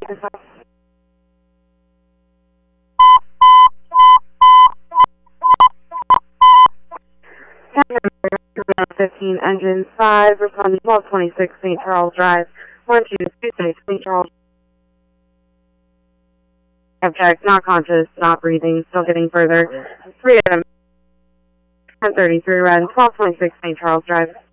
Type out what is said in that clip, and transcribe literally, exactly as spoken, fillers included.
fifteen, engine five, responding twelve twenty-six, Saint Charles Drive, one two two six, Saint Charles. Subject, not conscious, not breathing, still getting further. three of them, ten thirty-three, red, twelve twenty-six, Saint Charles Drive.